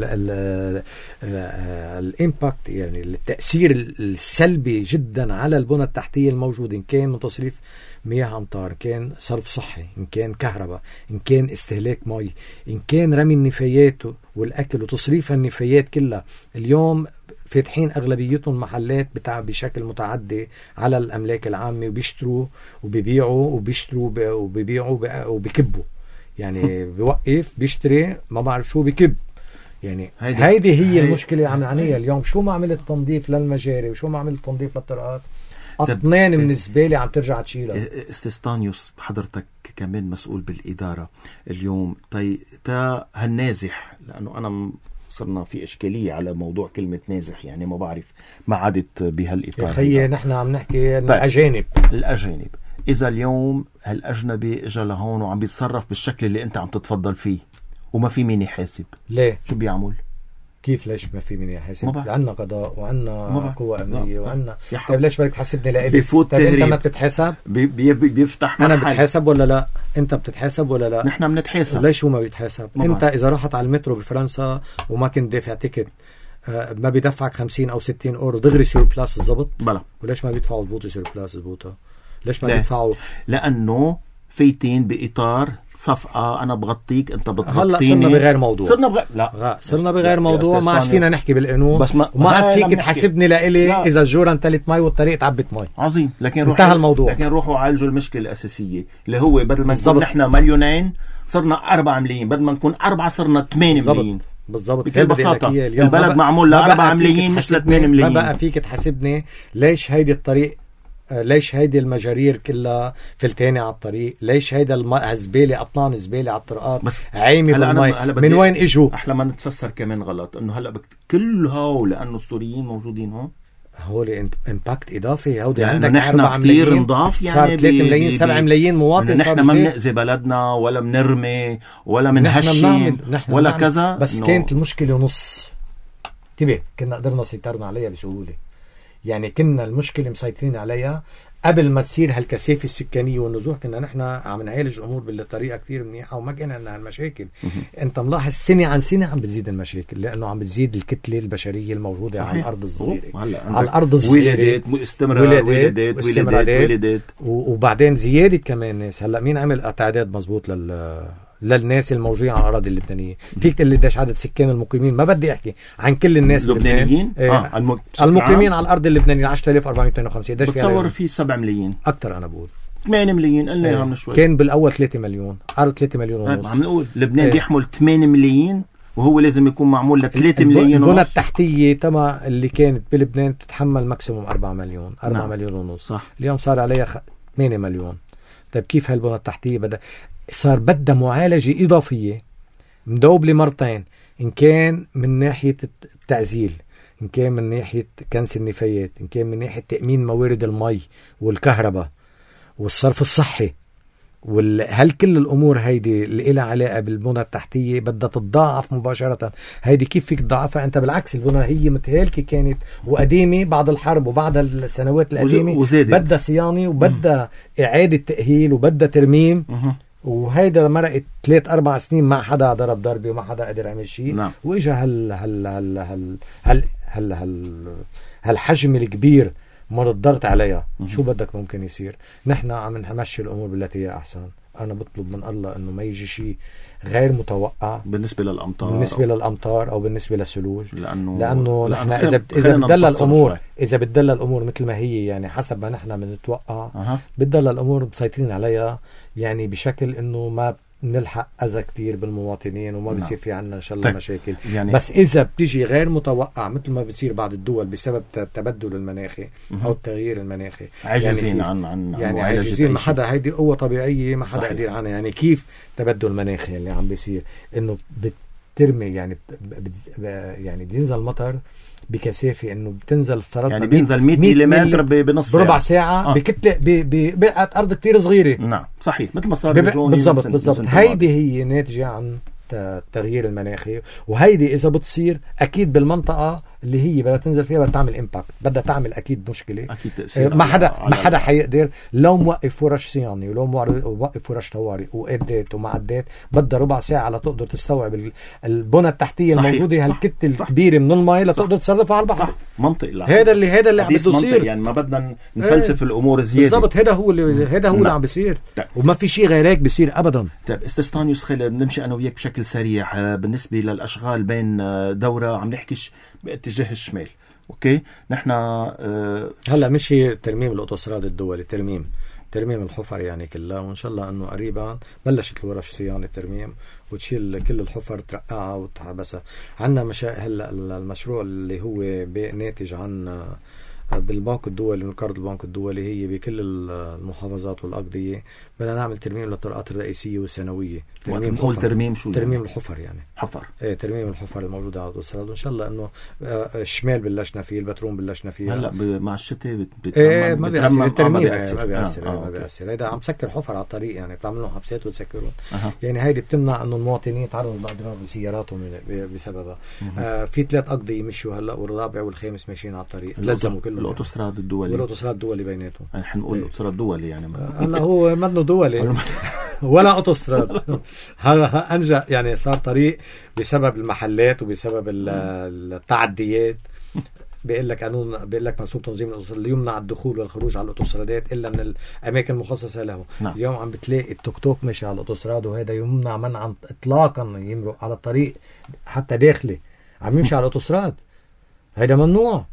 الامباكت، يعني التأثير السلبي جدا على البنى التحتية الموجودة، إن كان من تصريف مياه أمطار، إن كان صرف صحي، إن كان كهرباء، إن كان استهلاك مي، إن كان رمي النفايات والأكل وتصريف النفايات كلها. اليوم فاتحين أغلبيتهم محلات بتاع بشكل متعدي على الأملاك العامة، وبيشتروا وبيبيعوا وبيشتروا وبيبيعوا وبيكبوا، يعني بيوقف بيشتري ما بعرف شو بيكب. يعني هيدي, هيدي هي هيدي المشكلة اللي عم نعنيها اليوم. شو ما عملت تنظيف للمجاري وشو ما عملت تنظيف للطرقات، اثنين من الزبالة عم ترجع تشيلها. استستانيوس حضرتك كمان مسؤول بالإدارة اليوم، طيب تا هالنازح، لأنه أنا صرنا في إشكالية على موضوع كلمة نازح، يعني ما بعرف ما عادت بهالإطار. خيي نحن عم نحكي طيب. الأجانب الأجانب إذا اليوم هالأجنبي إجا لهون وعم بيتصرف بالشكل اللي أنت عم تتفضل فيه وما في مين يحاسب، ليه؟ شو بيعمل؟ كيف ليش ما في من يحاسب؟ عنا قضاء وعنا قوة أمنية وعنا. طيب ليش بدك تحاسبني لإلي؟ بفوت طيب تهريب. أنت ما بتتحاسب؟ بي بي بيفتح أنا بتحاسب ولا لا؟ أنت بتتحاسب ولا لا؟ نحن بنتحاسب. ليش هو ما بيتحاسب؟ أنت إذا رحت على المترو بفرنسا وما كنت دافع تيكت آه ما بيدفعك خمسين أو ستين أورو دغري سور بلاس الضبط؟ بلا. وليش ما بيدفعوا الضبوط سور بلاس الضبوطة؟ ليش ما بيدفعوا؟ لأنه فايتين بإطار صفقة، أنا بغطيك أنت بتغطيني. هلا صرنا بغير موضوع. صرنا بغير لا صرنا بغير موضوع، ما عاد فينا نحكي بالقانون، بس ما وما عاد فيك تحاسبني لإلي إذا الجورة انتلت مي والطريق تعبت مي. عظيم. لكن انتهى الموضوع. لكن روحوا عالجوا المشكلة الأساسية اللي هو بدل ما نكون نحن مليونين صرنا أربعة ملايين، بدل ما نكون أربعة صرنا ثمانية ملايين. بالضبط. بكل بساطة البلد معمول لأربعة ملايين مش لثمانية ملايين. ما بقى فيك تحاسبني ليش هيدي الطريق، ليش هيدي المجارير كلها فلتانة على الطريق، ليش هيدا الزبالة أطنان زبالة على الطرقات عايمة بالمي، من وين إجوا؟ أحلى ما نتفسر كمان غلط إنه هلأ كل هاو لأنه السوريين موجودين هون، هول امباكت إضافي. هودي يعني عندك أربعة ملايين نضاف، يعني صار ثلاثة ملايين سبعة ملايين مواطن. نحن ما بنأذي بلدنا ولا بنرمي ولا منهشم ولا كذا، بس كانت المشكلة نص تبه كنا قدرنا سيطرنا عليها بسهولة. يعني كنا المشكلة مسيطرين عليها قبل ما تصير هالكثافة السكانية والنزوح. كنا نحن عم نعالج الأمور بالطريقة كتير منيحة وما كان عندنا هالمشاكل. أنت ملاحظ سنة عن سنة عم بتزيد المشاكل، لأنه عم بتزيد الكتلة البشرية الموجودة على الأرض الصغيرة، على الأرض الصغيرة، ولادات استمرار ولادات ولادات ولادات وبعدين زيادة كمان ناس. هلأ مين عمل تعداد مزبوط لل للناس الموجودين على الأراضي اللبنانية؟ فيك تقول لي قديش عدد سكان المقيمين؟ ما بدي أحكي عن كل الناس اللبنانيين آه الم... المقيمين على الأرض اللبنانية عشرة آلاف وأربعمية واثنين وخمسين. قديش بتصور في سبعة ملايين أكتر؟ أنا بقول ثمانية ملايين قلنا اياها من شوي. كان بالأول ثلاثة مليون، أرض ثلاثة مليون ونص. عم نقول لبنان بيحمل ثمانية ملايين وهو لازم يكون معمول ل ثلاثة ملايين ونص. البنى التحتية تما اللي كانت بلبنان تتحمل ماكسيموم أربعة مليون، أربعة نعم. مليون ونص. صح. اليوم صار عليها خ... ثمانية مليون. طيب كيف هالبنى التحتية بدأ صار بدها معالجة إضافية مدوب لمرتين، إن كان من ناحية التعزيل، إن كان من ناحية كنس النفايات، إن كان من ناحية تأمين موارد المي والكهرباء والصرف الصحي. وهل كل الأمور هيدي اللي إلها علاقة بالبنى التحتية بدها تتضاعف مباشرة؟ هيدي كيف فيك تضاعفها أنت؟ بالعكس البنى هي متهالكة كانت وقديمة بعد الحرب وبعد السنوات القديمة، بدها صيانة وبدها إعادة تأهيل وبدها ترميم. وهيدا مرقت ثلاث أربع سنين ما حدا ضرب ضربة وما حدا قدر يعمل شيء. نعم. وإجا هال هال هال هال هال هال هال هالحجم الكبير من الضغط عليها. مه. شو بدك ممكن يصير؟ نحن عم نمشي الأمور بالتي هي أحسن. أنا بطلب من الله إنه ما يجي شيء غير متوقع بالنسبة للأمطار بالنسبة أو للأمطار أو بالنسبة للثلوج، لأنه لأنه نحن إذا إذا بتدل الأمور إذا بتدل الأمور مثل ما هي يعني حسب ما نحن بنتوقع أه. بتدل الأمور مسيطرين عليها يعني بشكل إنه ما نلحق أذى كتير بالمواطنين وما بيصير في عنا إن شاء الله مشاكل. يعني بس إذا بتيجي غير متوقع مثل ما بيصير بعض الدول بسبب التبدل المناخي أو التغيير المناخي، عاجزين يعني عن عن يعني عاجزين، ما حدا هيدي قوة طبيعية ما حدا قدير عنها. يعني كيف تبدل مناخي اللي عم بيصير إنه بترمي يعني بت يعني بينزل مطر بكثافة انه بتنزل فرضنا يعني بينزل مية ملم بنص ساعة بربع ساعة آه. بكتلة ببقعة ارض كتير صغيرة. نعم صحيح مثل ما صار بالضبط بالضبط. هيدي هي ناتجة عن التغيير المناخي، وهيدي اذا بتصير اكيد بالمنطقة اللي هي بدها تنزل فيها بدها تعمل امباكت، بدها تعمل اكيد مشكلة، اكيد تأثير. ما حدا ما حدا حيقدر لو موقف ورش صيانة ولو موقف ورش طوارئ وقدات ومعدات بدها ربع ساعة لتقدر تستوعب البنى التحتية الموجودة هالكتل الكبيرة من الماء لتقدر تصرفها على البحر. منطق. هذا اللي هذا اللي عم بده يصير، يعني ما بدنا نفلسف ايه. الامور زيادة. بالضبط هذا هو اللي هذا هو اللي عم بيصير وما في شيء غير هيك بيصير ابدا. طيب استاذ خلينا بنمشي انا وياك بشكل سريع بالنسبة للاشغال بين دورة عم نحكيش باتجاه الشمال. اوكي نحن أه هلا مشي ترميم الاوتوستراد الدولي، ترميم ترميم الحفر يعني كلها، وإن شاء الله أنه قريبا بلشت الورش صيانة ترميم وتشيل كل الحفر ترقعها وتحبسها. عنا مشا... هلا المشروع اللي هو ناتج عن بالبنك الدولي، من قرض البنك الدولي، هي بكل المحافظات والأقضية بدنا نعمل ترميم للطرقات الرئيسية والثانوية. ترميم حفر. ترميم شو؟ ترميم يعني؟ الحفر يعني حفر. ايه ترميم الحفر الموجودة على الأوتوستراد، وإن شاء الله إنه الشمال بلشنا فيه، البترون بلشنا فيه. هلا مع الشتاء بت... بت... ايه ما بيأثر الترميم، ما بيأثر ما بيأثر, آه. ما بيأثر. هيدا عم سكر حفر على الطريق يعني، بتعمل لهم حبسات وتسكرون. أه. يعني هيدي بتمنع إنه المواطنين يتعرضوا للأضرار بسياراتهم بسببها. آه في ثلاث أقضية مشوا هلا، والرابع والخامس ماشيين على الطريق، تلزموا كلهم. الأوتوستراد الدولي والأوتوستراد الدولي بيناتهم. يعني حنقول الأوتوستراد الدولي يعني هلا هو منه دولي ولا أوتوستراد. هذا أنجى يعني، صار طريق بسبب المحلات وبسبب التعديات. بيقول لك قانون، بيقول لك منصوب تنظيم الأوتوستراد اللي يمنع الدخول والخروج على الأوتوسترادات إلا من الأماكن المخصصة له. نعم. اليوم عم بتلاقي التوك توك ماشي على الأوتوستراد، وهذا يمنع منعا إطلاقا يمرق على الطريق حتى داخلي، عم يمشي على الأوتوستراد. هذا ممنوع.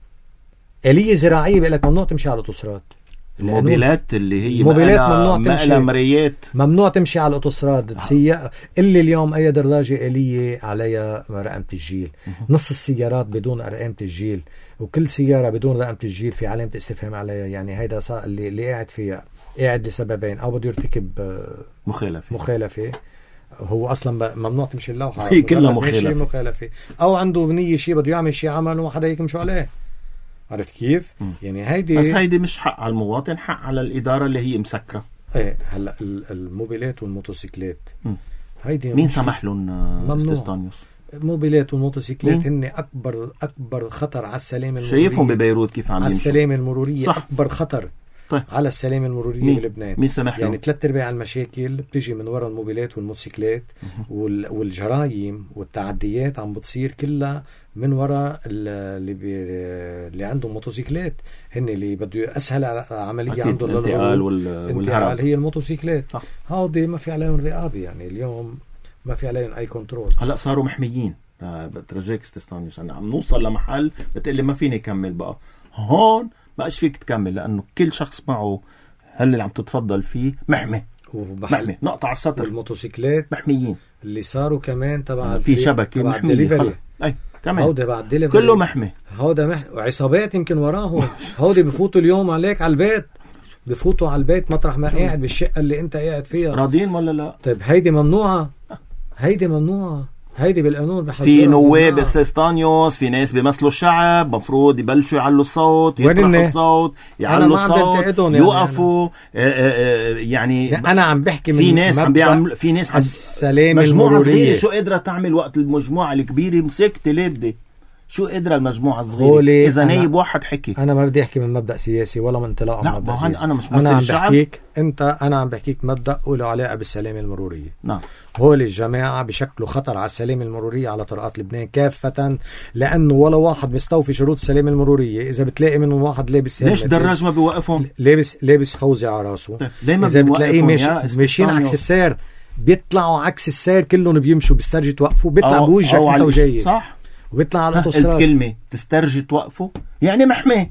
آلية زراعية بيقول لك ممنوع تمشي على الأوتوستراد. الموبيلات اللي هي موبيلات ممنوع تمشي، مريات ممنوع تمشي على الأوتوستراد. سيارة اللي اليوم أي دراجة آلية عليها رقم تسجيل، نص السيارات بدون رقم تسجيل، وكل سيارة بدون رقم تسجيل في علامة استفهام عليها. يعني هيدا اللي, اللي قاعد فيها قاعد لسببين: أو بده يرتكب مخالفة مخالفة هو أصلا ممنوع تمشي اللوحة، هي كلها مخالفة. مخالفة، أو عنده بنية شيء بده يعمل شيء عمل وحدا يمشي عليه. عرفت كيف؟ م. يعني هيدي بس هيدي مش حق على المواطن، حق على الإدارة اللي هي مسكرة. ايه هلا الموبيلات والموتوسيكلات م. هيدي مين سمح لهم استستانيوس؟ الموبيلات والموتوسيكلات هن أكبر أكبر خطر على السلامة المرورية. شايفهم ببيروت كيف عم على السلامة المرورية. صح. أكبر خطر طيب. على السلامة المرورية مين؟ بلبنان. مين سمح يعني ثلاث أرباع المشاكل بتيجي من وراء الموبيلات والموتوسيكلات، وال... والجرائم والتعديات عم بتصير كلها من وراء اللي بي... اللي عندهم موتوسيكلات، هن اللي بده أسهل عملية عندهم الانتقال وال... والهرب هي الموتوسيكلات. هذه ما في عليهم رقابة يعني، اليوم ما في عليهم أي كنترول. هلا صاروا محميين. بترجيك استستانيوس، أنا عم نوصل لمحل بتقلي ما فيني أكمل بقى هون، بقاش فيك تكمل، لأنه كل شخص معه هل اللي عم تتفضل فيه محمي محمي نقطع على السطر. الموتوسيكلات محميين اللي صاروا كمان تبع في شبكة محمية أي كمان هودا بعد ديليفري كله محمي. هودا محمي وعصابات يمكن وراهم. هودا بفوتوا اليوم عليك على البيت، بفوتوا على البيت مطرح ما قاعد بالشقة اللي انت قاعد فيها. راضين ولا لا؟ طيب هيدي ممنوعة، هيدي ممنوعة، هيدي بالقانون بحضر. في نواب استانيوس، في ناس بيمثلوا الشعب، مفروض يبلشوا يعلوا الصوت، يطرحوا الصوت، يعلوا الصوت، يوقفوا. يعني, يعني انا عم بحكي في ناس عم بيعمل، في ناس السلامة المرورية. مجموعة صغيرة شو قدرة تعمل وقت المجموعة الكبيرة مسكت لابدة؟ شو قدرة المجموعة الصغيرة إذا نايب واحد حكي؟ أنا ما بدي أحكي من مبدأ سياسي ولا من انطلاق لا مبدأ سياسي. أنا مش أنا عم الشعب. بحكيك أنت أنا عم بحكيك مبدأ وله علاقة بالسلامة المرورية. نعم. هول الجماعة بشكلوا خطر على السلامة المرورية على طرقات لبنان كافة، لأنه ولا واحد مستوفي شروط السلامة المرورية. إذا بتلاقي منهم واحد لابس، ليش دراج ما بيوقفهم؟ لابس لابس خوذة على راسه. إذا بتلاقيه ماشيين عكس السير، بيطلعوا عكس السير كلهم بيمشوا، بيسترجي توقفوا، بيطلع بوجهك أنت وجاي. صح. وبيطلع على الأوتوستراد. الكلمة تسترجي توقفوا يعني محمي.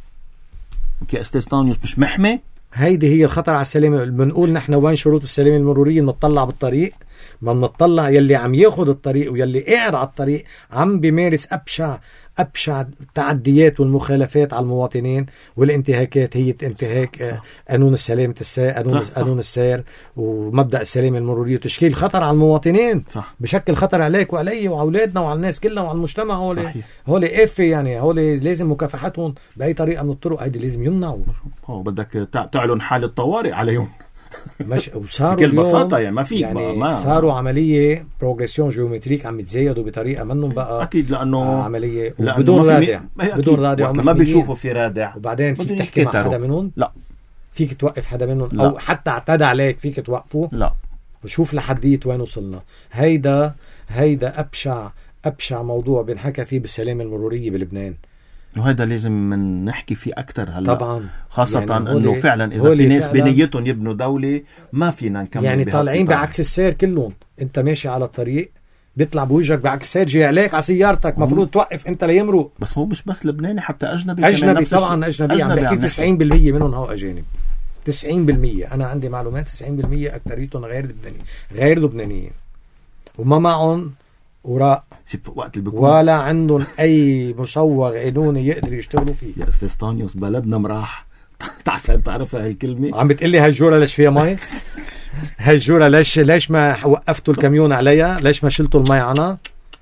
كي استستانيوس مش محمي. هيدي هي الخطر على السلامة. بنقول نحن وين شروط السلامة المرورية؟ نطلع بالطريق، ما نطلع يلي عم ياخد الطريق ويلي قاعد على الطريق عم بيمارس أبشع أبشع التعديات والمخالفات على المواطنين والانتهاكات. هي انتهاك قانون السلامة السير، قانون, قانون السير ومبدأ السلامة المرورية، وتشكيل خطر على المواطنين. صح. بشكل خطر عليك وعلي وعلى أولادنا وعلى الناس كلها وعلى المجتمع. هولي هولي إفي يعني، هولي لازم مكافحتهم بأي طريقة من الطرق. هيدي لازم يمنعوا. هو بدك تعلن حالة طوارئ عليهم. مش وصاروا بكل بساطة يعني ما فيك يعني ما صاروا عملية بروجريسيون جيومتريك، عم يتزايدوا بطريقة منهم بقى أكيد، لأنه عملية بدون رادع بدون رادع ما بيشوفوا في رادع. وبعدين فيك تحكي مع حدا منهم؟ لا. فيك توقف حدا منهم؟ لا. أو حتى اعتدى عليك فيك توقفه؟ لا. وشوف لحدية وين وصلنا. هيدا هيدا أبشع أبشع موضوع بنحكى فيه بالسلامة المرورية بلبنان، وهذا لازم من نحكي فيه أكتر هلا طبعا، خاصة يعني أنه فعلا إذا في ناس بنيتهم يبنوا دولة ما فينا نكمل يعني طالعين بعكس السير كلهم. أنت ماشي على الطريق بيطلع بوجهك بعكس السير، جاي عليك على سيارتك، مفروض توقف أنت ليمرق. بس هو مش بس لبناني، حتى أجنبي أجنبي طبعا أجنبي, أجنبي عم بحكي تسعين بالمية منهم هو أجانب. تسعين بالمية أنا عندي معلومات تسعين بالمية أكتريتهم غير لبناني غير لبنانيين وما معهم وراء وقت اللي ولا عندهم أي مصوغ قانوني يقدر يشتغلوا فيه. يا أستاذ طانيوس بلدنا مراح. تعرف تعرف هاي الكلمة؟ عم بتقلي هالجورة ليش فيها مي؟ هالجورة ليش ليش ما وقفتوا الكاميون عليها؟ ليش ما شلتوا المي عنها؟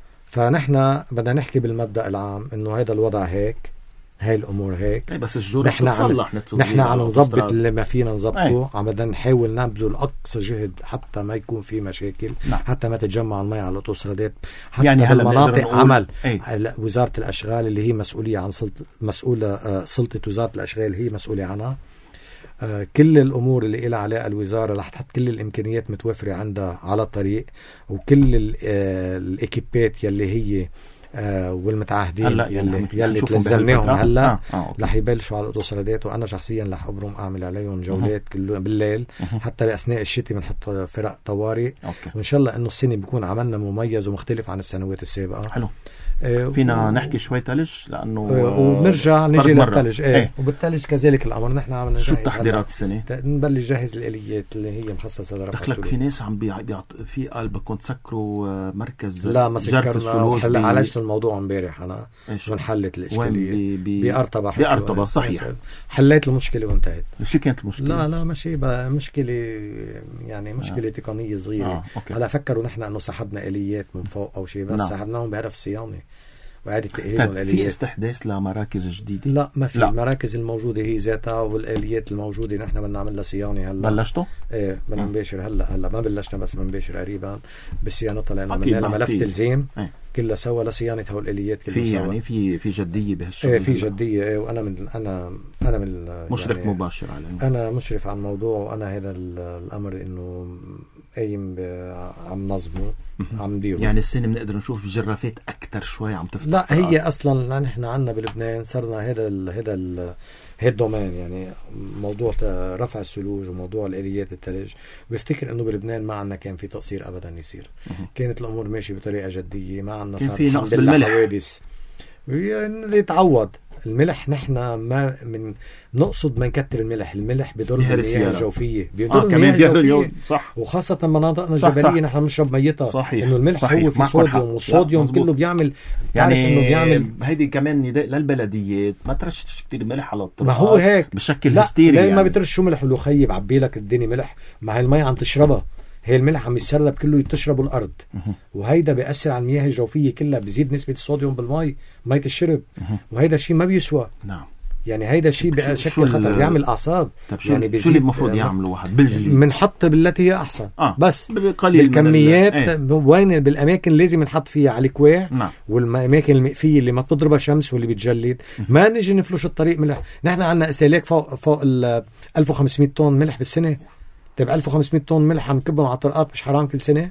فنحن بدنا نحكي بالمبدأ العام إنه هذا الوضع هيك، هاي الأمور هيك. بس الجورة بتصلح. نحن عم نظبط اللي ما فينا نظبطه، عم بدنا نحاول نبذل أقصى جهد حتى ما يكون في مشاكل. نعم. حتى ما تتجمع المي على الأوتوسترادات، حتى يعني بالمناطق عمل ايه؟ وزارة الأشغال اللي هي مسؤولية عن سلطة مسؤولة سلطة وزارة الأشغال هي مسؤولة عنها. آه كل الأمور اللي إلها علاقة الوزارة رح تحط كل الإمكانيات متوفرة عندها على الطريق، وكل آه الإكيبات يلي هي آه والمتعهدين يلي, يلي تلزمناهم هلا آه. آه. رح يبلشوا على الأوتوسترادات. وأنا شخصيا رح أبرم أعمل عليهم جولات كله بالليل. أه. حتى بأثناء الشتاء بنحط فرق طوارئ. أوكي. وإن شاء الله إنه السنة بيكون عملنا مميز ومختلف عن السنوات السابقة. حلو. فينا نحكي شوي تلج لأنه ونرجع نجي للتلج. ايه. ايه وبالتلج كذلك الأمر. نحن عم شو التحضيرات السنة؟ نبلش جاهز الآليات اللي هي مخصصة لرفع الطلوع. دخلك في ناس عم بيعط في قال بدكم تسكروا مركز لا ما سكرنا. هلا عالجت الموضوع امبارح أنا وانحلت الإشكالية بأرطبة. بأرطبة صحيح. حليت المشكلة وانتهت. شو كانت المشكلة؟ لا لا ماشي مشكلة يعني مشكلة آه. تقنية صغيرة. آه. هلا فكروا نحن أنه سحبنا آليات من فوق أو شيء، بس نعم. سحبناهم بهدف صيانة وإعادة تأهيل الآليات. في استحداث لمراكز جديدة؟ لا ما في. لا. المراكز الموجودة هي ذاتها والآليات الموجودة نحن بدنا نعمل لها صيانة هلا. بلشتوا؟ ايه بدنا نباشر هلا هلا ما بلشنا بس بنباشر قريبا بصيانتها لأن عملنا لها ملف تلزيم ايه. كلها سوا لصيانة هول الآليات كلها في سوا. يعني في في جدية بهالشغل. ايه في جدية ايه. وأنا من أنا أنا من مشرف يعني مباشر عليه. أنا مشرف على الموضوع وأنا هذا الأمر إنه قايم عم نظمه عم ديره. يعني السنة بنقدر نشوف جرافات أكتر شوي عم تفتح. لا هي أصلا نحن عنا بلبنان صرنا هذا ال هذا ال هذا الدومين يعني موضوع رفع الثلوج وموضوع الآليات الثلج. بفتكر إنه بلبنان ما عنا كان في تقصير أبدا يصير. كانت الأمور ماشية بطريقة جدية. ما عنا صار في نقص بالملح حوادث يعني يتعوض الملح. نحن ما من نقصد ما نكتر الملح. الملح بيضر المياه الجوفية بيضر آه المياه الجوفية صح. وخاصة مناطقنا الجبلية نحن بنشرب ميتها. صحيح. إنه الملح صحيح. هو في صوديوم والصوديوم كله بيعمل يعني إنه بيعمل هيدي كمان نداء للبلديات ما ترشش كتير ملح على الطريق. ما هو هيك بشكل هستيري يعني. يعني. ما بترش شو ملح ولو خيب عبيلك الدنيا ملح مع المي عم تشربها. هي الملح عم يتسرب كله تشربه الأرض. وهيدا بيأثر على المياه الجوفية كلها. بيزيد نسبة الصوديوم بالمي مية الشرب. وهيدا الشيء ما بيسوى. نعم. يعني هيدا الشيء بشكل خطر بيعمل أعصاب. يعني شو اللي المفروض يعملوا واحد بالجلي؟ منحط بالتي هي أحسن. آه. بس بالكميات ايه. وين بالأماكن لازم نحط فيها على الكواع. نعم. والأماكن المقفية اللي ما بتضربها شمس واللي بتجلد. ما نجي نفلش الطريق ملح. نحن عنا استهلاك فوق فوق ال ألف وخمسمية طن ملح بالسنة. طيب ألف وخمسمية طن ملح عم نكبهم على طرقات مش حرام كل سنة؟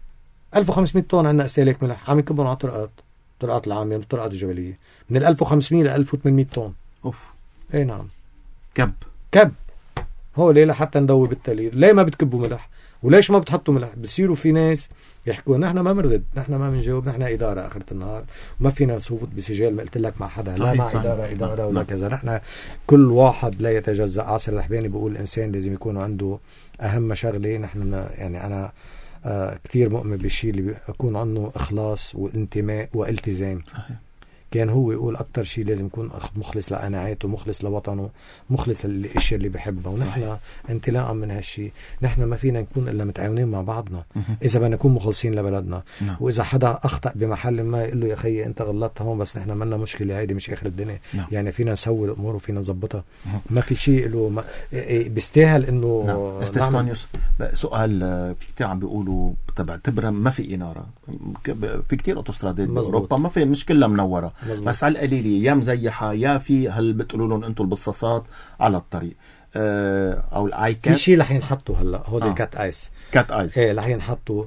ألف وخمسمية طن عنا استهلاك ملح عم نكبهم على طرقات طرقات العامة والطرقات الجبلية من ال ألف وخمسمية ل ألف وثمانمية طن. اوف. اي نعم. كب كب. هو ليه لحتى ندوب بالتليل. ليه ما بتكبوا ملح وليش ما بتحطوا ملح؟ بصيروا في ناس يحكوا نحن ما بنرد نحن ما بنجاوب نحن إدارة آخرة النهار وما فينا نصوت بسجال. ما قلت لك مع حدا لا مع إدارة إدارة ولا كذا. نحن كل واحد لا يتجزأ. عاصر الرحباني بيقول الإنسان لازم يكون عنده أهم شغلة. نحن يعني أنا آه كتير مؤمن بالشيء اللي يكون عنه إخلاص وانتماء والتزام. صحيح. كان هو يقول أكتر شيء لازم يكون مخلص لقناعاته مخلص لوطنه مخلص للأشياء اللي بحبها. ونحن انطلاقا من هالشيء نحن ما فينا نكون إلا متعاونين مع بعضنا. إذا بدنا نكون مخلصين لبلدنا. نعم. وإذا حدا أخطأ بمحل ما يقول له يا أخي أنت غلطت هون بس نحن منا مشكلة هيدي مش آخر الدنيا. نعم. يعني فينا نسوي الأمور وفينا نظبطها. ما في شيء له ما... بيستاهل إنه. نعم. استاذ سؤال في كتير عم بيقولوا تبع تبرة ما في إنارة. في كتير أوتوسترادات بأوروبا ما في مش كلها منورة. مزبوط. بس على القليلة يا مزيحة يا في هل بتقولوا لهم أنتوا البصاصات على الطريق أه أو الآي كات. في شيء رح ينحطوا هلا هو آه. الكات آيس. كات آيس. إيه رح ينحطوا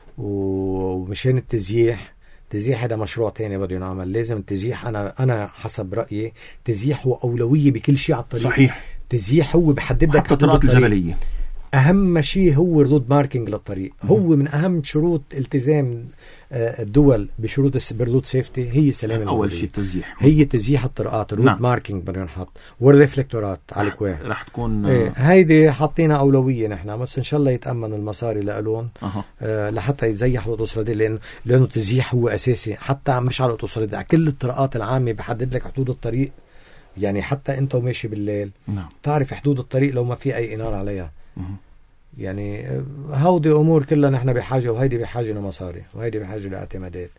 ومشان التزييح. التزييح هذا مشروع تاني بده ينعمل. لازم التزييح أنا أنا حسب رأيي تزييح هو أولوية بكل شيء على الطريق. صحيح. تزييح هو بحدد لك حتى الطرقات الجبلية. أهم شيء هو الرود ماركينج للطريق. هو من أهم شروط التزام الدول بشروط الرود سيفتي هي سلامة أول شيء تزييح، هي تزييح الطرقات. الرود نعم. ماركينج بدنا نحط والريفلكتورات على الكواه رح تكون ايه هيدي حاطينا أولوية نحن، بس إن شاء الله يتأمن المصاري لألون أه. آه لحتى يتزيح الأوتوسترادات، لأنه لأنه التزييح هو أساسي، حتى مش على الأوتوسترادات، على كل الطرقات العامة بحدد لك حدود الطريق. يعني حتى أنت وماشي بالليل نعم. تعرف حدود الطريق لو ما في أي إنارة عليها. أه. يعني هودي أمور كلها نحن بحاجة، وهيدي بحاجة لمصاري، وهيدي بحاجة لاعتمادات،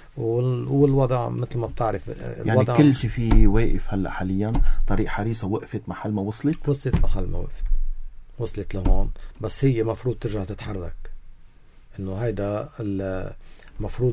والوضع مثل ما بتعرف يعني كل شيء فيه واقف. هلا حاليا طريق حريصة وقفت محل ما وصلت وصلت محل ما وقفت وصلت لهون، بس هي مفروض ترجع تتحرك. انه هيدا المفروض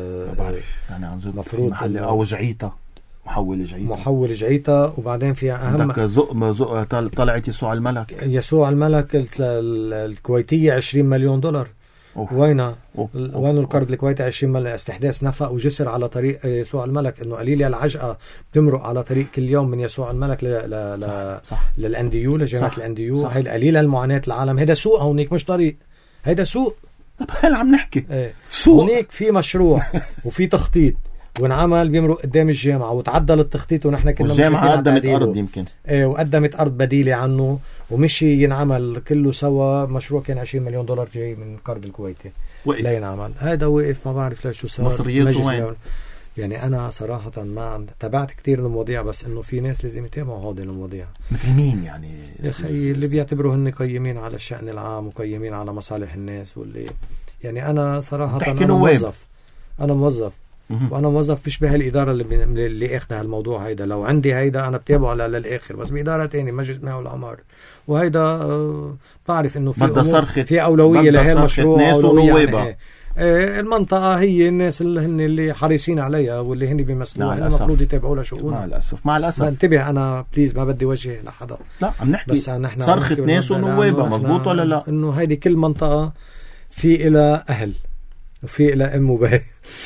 يعني عن جد مفروض محل او جعيته محول جعيته محول جعيته وبعدين فيها اهم عندك زق زق طلعت يسوع الملك يسوع الملك الكويتية عشرين مليون دولار. وينه وينه القرض الكويتي عشرين مليون؟ استحداث نفق وجسر على طريق يسوع الملك. انه قليل العجقه بتمرق على طريق كل يوم من يسوع الملك ل ل ل للانديو لجامعه الانديو. هي قليله المعاناه العالم. هيدا سوق هونيك مش طريق، هيدا سوق. طب هل عم نحكي ايه. سوق هونيك في مشروع وفي تخطيط وانعمل بيمرق قدام الجامعه وتعدل التخطيط، ونحن كنا الجامعه قدمت ارض يمكن ايه وقدمت ارض بديله عنه ومشي ينعمل كله سوا. مشروع كان عشرين مليون دولار جاي من القرض الكويتي لا ينعمل. هذا وقف ما بعرف ليش شو صار. مصريته وين؟ يعني انا صراحه ما تابعت كتير المواضيع، بس انه في ناس لازم يتابعوا هذه المواضيع. مثل مين يعني؟ يا اخي اللي بيعتبروا هن قيمين على الشأن العام وقيمين على مصالح الناس، واللي يعني انا صراحه انا موظف انا موظف وانا موظف فيش بهالاداره اللي اللي اخذها الموضوع هيدا. لو عندي هيدا انا بتابعه للاخر، بس باداره تاني مجلس الماء والعمار، وهيدا آه بعرف انه في في اولويه لهالمشروع. يعني آه المنطقه هي الناس اللي هن اللي حريصين عليها واللي هن بيمثلوها المفروض يتابعوا لها شؤون. مع الاسف مع الاسف انتبه انا بليز ما بدي وجه لحدا. لا عم نحكي بس نحن صرخة ناس ونوابه. مزبوط ولا لا؟ انه هيدي كل منطقه في إلى اهل وفي إلى ام وبي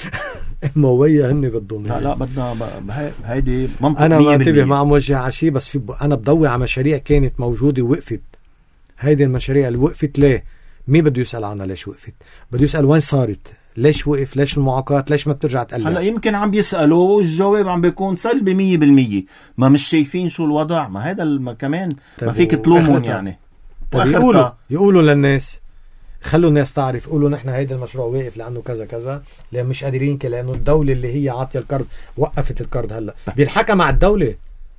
اما ويا هن بدهم. لا لا بدنا هيدي منطقه. انا ما انتبه ما عم وجه على شيء، بس في ب... انا بضوي على مشاريع كانت موجوده ووقفت. هيدي المشاريع اللي وقفت ليه؟ مين بده يسال عنها ليش وقفت؟ بده يسال وين صارت؟ ليش وقف؟ ليش المعاقات؟ ليش ما بترجع تقلع؟ هلا يمكن عم بيسالوا والجواب عم بيكون سلبي مية بالمية. ما مش شايفين شو الوضع. ما هذا الم... كمان ما فيك تلومون يعني. طيب يقولوا يقولوا للناس، خلوا الناس تعرف، قولوا نحن هيدا المشروع واقف لانه كذا كذا، لان مش قادرين كده، لانه الدوله اللي هي عاطيه القرض وقفت القرض. هلا بينحكى مع الدوله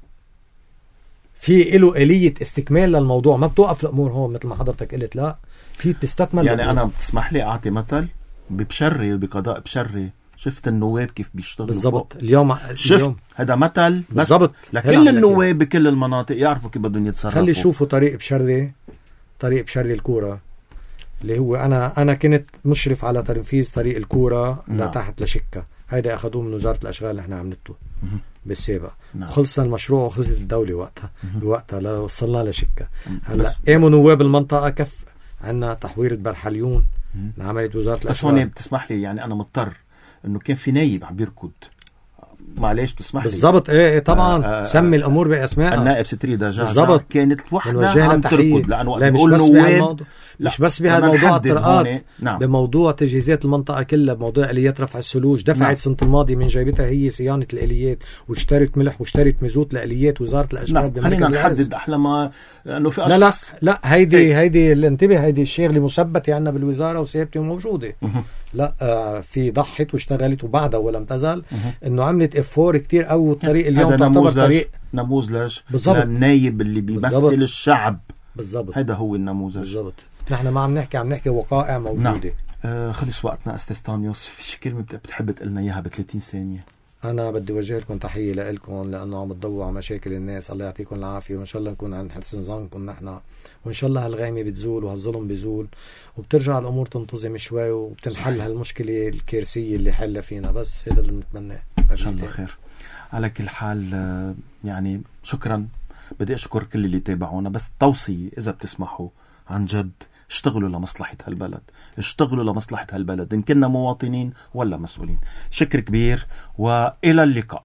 في له آلية استكمال للموضوع، ما بتوقف الامور هون مثل ما حضرتك قلت. لا في بتستكمل. يعني انا بتسمح لي اعطي مثل ببشري وبقضاء بشري. شفت النواب كيف بيشتغلوا بالضبط اليوم. شفت هذا مثل بالضبط لكل النواب بكل المناطق يعرفوا كيف بدهم يتصرفوا. خلي يشوفوا طريق بشري طريق بشري الكوره اللي هو انا انا كنت مشرف على تنفيذ طريق الكوره نعم. لتحت لشكه. هيدا اخذوه من وزاره الاشغال اللي احنا عملته بالسابق. نعم. خلصنا المشروع وخلصت الدوله وقتها بوقتها لا وصلنا لشكه. هلا قاموا نواب المنطقه كف عندنا تحويره برحليون عملت وزاره الاشغال. بس هون بتسمح لي يعني انا مضطر انه كان في نايب عم بيركض. معليش تسمح لي بالضبط. ايه, إيه طبعا آه سمي الامور باسمائها. النائب ستريدا جعجع بالضبط كانت وحده عم تركض لانه وقت بقول نواب مش بس بهذا الموضوع الطرقات. نعم. بموضوع تجهيزات المنطقه كلها، بموضوع اليات رفع الثلوج. دفعت نعم. سنه الماضي من جيبتها هي صيانه الاليات، واشترت ملح واشترت مازوت لاليات وزاره الاشغال. نعم. خلينا نحدد احلى ما انه في لا لا لا هيدي هي. هيدي اللي انتبه هيدي الشغله مثبته عندنا بالوزاره وسيابتي موجوده. لا آه في ضحت واشتغلت وبعدها ولم تزل انه عملت افور كتير او الطريق اليوم تعتبر طريق نموذج للنايب اللي بيمثل بالزبط. الشعب بالضبط. هذا هو النموذج بالضبط. نحن ما عم نحكي عم نحكي وقائع موجوده. نعم. آه خلص وقتنا استاذ تانيوس. في كلمه بتحب تقول لنا اياها ب ثلاثين ثانيه؟ انا بدي اوجه لكم تحيه لكم لانه عم تضووا على مشاكل الناس. الله يعطيكم العافيه وان شاء الله نكون عند حسن ظنكم نحن، وان شاء الله هالغيمه بتزول وهالظلم بيزول وبترجع الامور تنتظم شوي وبتنحل هالمشكله الكارثيه اللي حلها فينا. بس هذا اللي بنتمناه ان شاء الله خير. على كل حال يعني شكرا. بدي اشكر كل اللي تابعونا. بس توصيه اذا بتسمحوا عن جد اشتغلوا لمصلحة هالبلد، اشتغلوا لمصلحة هالبلد إن كنا مواطنين ولا مسؤولين. شكر كبير وإلى اللقاء.